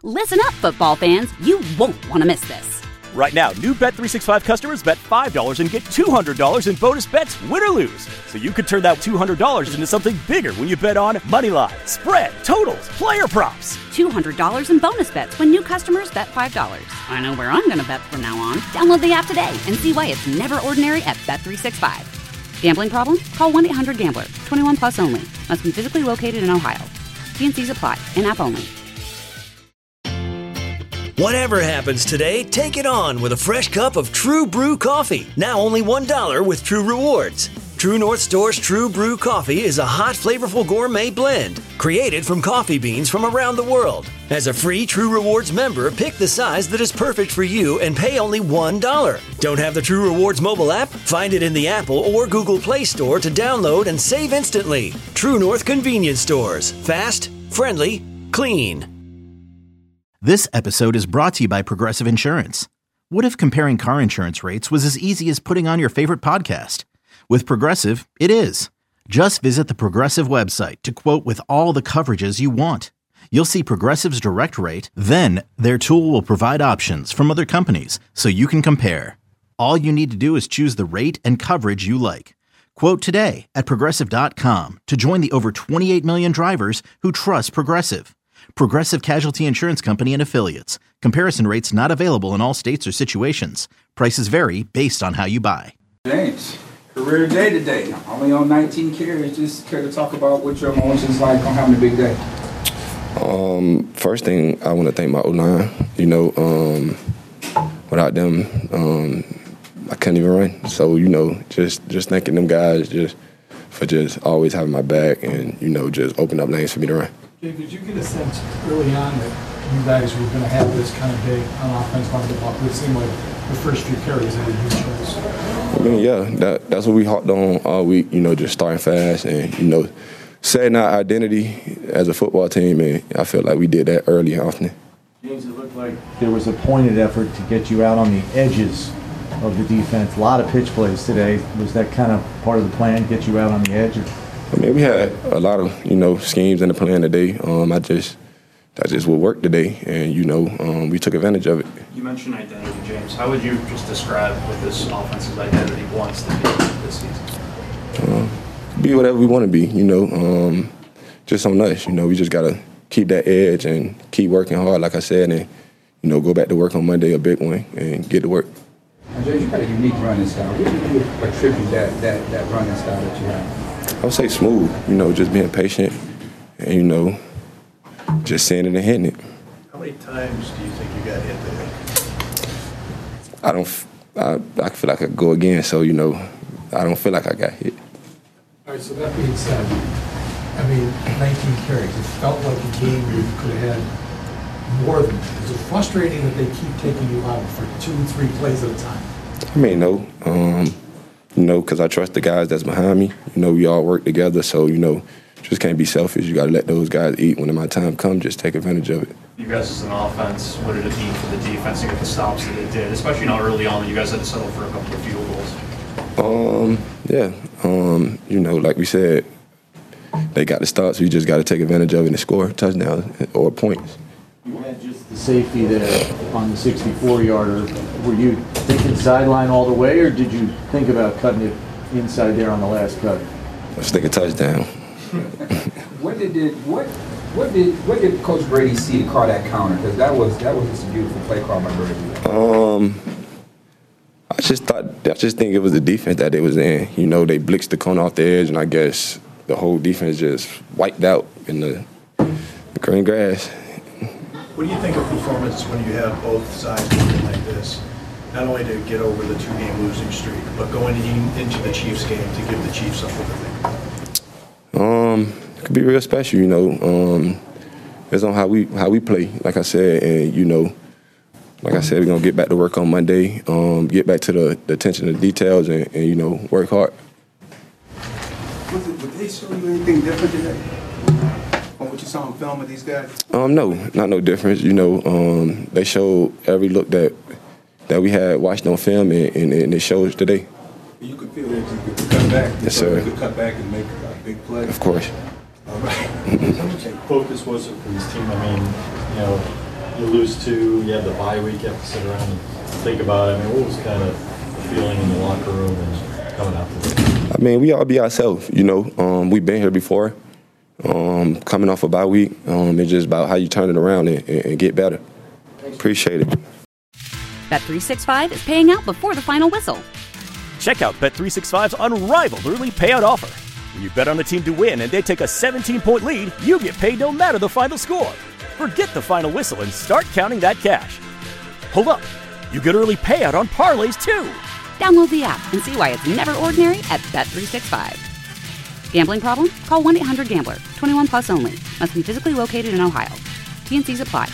Listen up, football fans. You won't want to miss this. Right now, new Bet365 customers bet $5 and get $200 in bonus bets, win or lose. So you could turn that $200 into something bigger when you bet on money line, spread, totals, player props. $200 in bonus bets when new customers bet $5. I know where I'm going to bet from now on. Download the app today and see why it's never ordinary at Bet365. Gambling problem? Call 1-800-GAMBLER. 21 plus only. Must be physically located in Ohio. T&Cs apply. In-app only. Whatever happens today, take it on with a fresh cup of True Brew coffee. Now only $1 with True Rewards. True North Store's True Brew coffee is a hot, flavorful gourmet blend created from coffee beans from around the world. As a free True Rewards member, pick the size that is perfect for you and pay only $1. Don't have the True Rewards mobile app? Find it in the Apple or Google Play Store to download and save instantly. True North Convenience Stores. Fast, friendly, clean. This episode is brought to you by Progressive Insurance. What if comparing car insurance rates was as easy as putting on your favorite podcast? With Progressive, it is. Just visit the Progressive website to quote with all the coverages you want. You'll see Progressive's direct rate, then their tool will provide options from other companies so you can compare. All you need to do is choose the rate and coverage you like. Quote today at Progressive.com to join the over 28 million drivers who trust Progressive. Progressive Casualty Insurance Company and Affiliates. Comparison rates not available in all states or situations. Prices vary based on how you buy. James, career day today. Only on 19 carries. Just care to talk about what your emotions like on having a big day? First thing, I want to thank my O-line. Without them, I couldn't even run. So, just thanking them guys for always having my back and, just open up lanes for me to run. Jay, did you get a sense early on that you guys were going to have this kind of day on offense running the ball? It seemed like the first few carries had a huge chance. I mean, yeah, that's what we hopped on all week, just starting fast and, setting our identity as a football team, and I felt like we did that early and often. James, it looked like there was a pointed effort to get you out on the edges of the defense. A lot of pitch plays today. Was that kind of part of the plan, get you out on the edge? I mean, we had a lot of, schemes in the plan today. I just would work today, and, we took advantage of it. You mentioned identity, James. How would you just describe what this offensive identity wants to be this season? Be whatever we want to be, just on us. We just got to keep that edge and keep working hard, like I said, and, go back to work on Monday, a big one, and get to work. James, you got a unique running style. What do you attribute that running style that you have? I would say smooth, just being patient and, just seeing it and hitting it. How many times do you think you got hit today? I feel like I could go again, so, I don't feel like I got hit. All right, so that being said, 19 carries. It felt like a game where you could have had more than that. Is it frustrating that they keep taking you out for 2-3 plays at a time? I mean, no. Because I trust the guys that's behind me. We all work together, so, just can't be selfish. You got to let those guys eat. When my time comes, just take advantage of it. You guys as an offense, what did it mean for the defense to get the stops that it did, especially early on that you guys had to settle for a couple of field goals? Like we said, they got the stops. We just got to take advantage of it and score touchdowns or points. You had just the safety there on the 64-yarder. Were you thinking sideline all the way, or did you think about cutting it inside there on the last cut? I was thinking touchdown. What did Coach Brady see to call that counter? Because that was just a beautiful play call by Brady. I just think it was the defense that they was in. They blitzed the corner off the edge, and I guess the whole defense just wiped out in the green grass. What do you think of performance when you have both sides working like this? Not only to get over the 2-game losing streak, but going into the Chiefs game to give the Chiefs something to think about? It could be real special, It's on how we play, like I said, and like I said, we're gonna get back to work on Monday, get back to the attention to details, and work hard. Would they show you anything different today on what you saw on film of these guys? No, not no difference. They showed every look that we had watched on film, and it shows today. You could feel that you could cut back. Yes, sir. You could cut back and make a big play. Of course. All right. How much focus was it for this team? you lose two, you have the bye week, you have to sit around and think about it. I mean, what was kind of the feeling in the locker room and coming out today? I mean, we all be ourselves, you know. We've been here before. Coming off a bye week, it's just about how you turn it around and get better. Appreciate it. Bet365 is paying out before the final whistle. Check out Bet365's unrivaled early payout offer. When you bet on a team to win and they take a 17-point lead, you get paid no matter the final score. Forget the final whistle and start counting that cash. Hold up. You get early payout on parlays, too. Download the app and see why it's never ordinary at Bet365. Gambling problem? Call 1-800-GAMBLER. 21 plus only. Must be physically located in Ohio. T&Cs apply.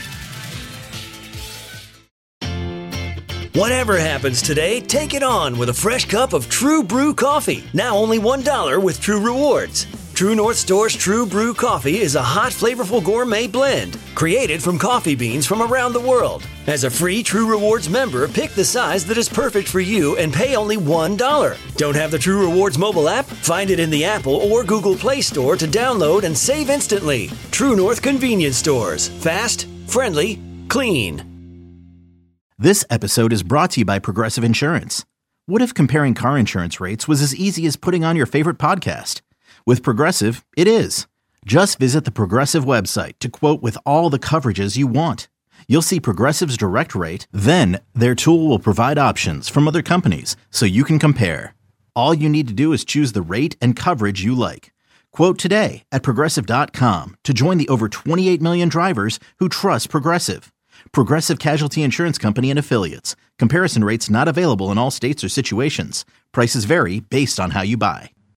Whatever happens today, take it on with a fresh cup of True Brew coffee. Now only $1 with True Rewards. True North Store's True Brew coffee is a hot, flavorful gourmet blend created from coffee beans from around the world. As a free True Rewards member, pick the size that is perfect for you and pay only $1. Don't have the True Rewards mobile app? Find it in the Apple or Google Play Store to download and save instantly. True North Convenience Stores. Fast, friendly, clean. This episode is brought to you by Progressive Insurance. What if comparing car insurance rates was as easy as putting on your favorite podcast? With Progressive, it is. Just visit the Progressive website to quote with all the coverages you want. You'll see Progressive's direct rate, then their tool will provide options from other companies so you can compare. All you need to do is choose the rate and coverage you like. Quote today at Progressive.com to join the over 28 million drivers who trust Progressive. Progressive Casualty Insurance Company and Affiliates. Comparison rates not available in all states or situations. Prices vary based on how you buy.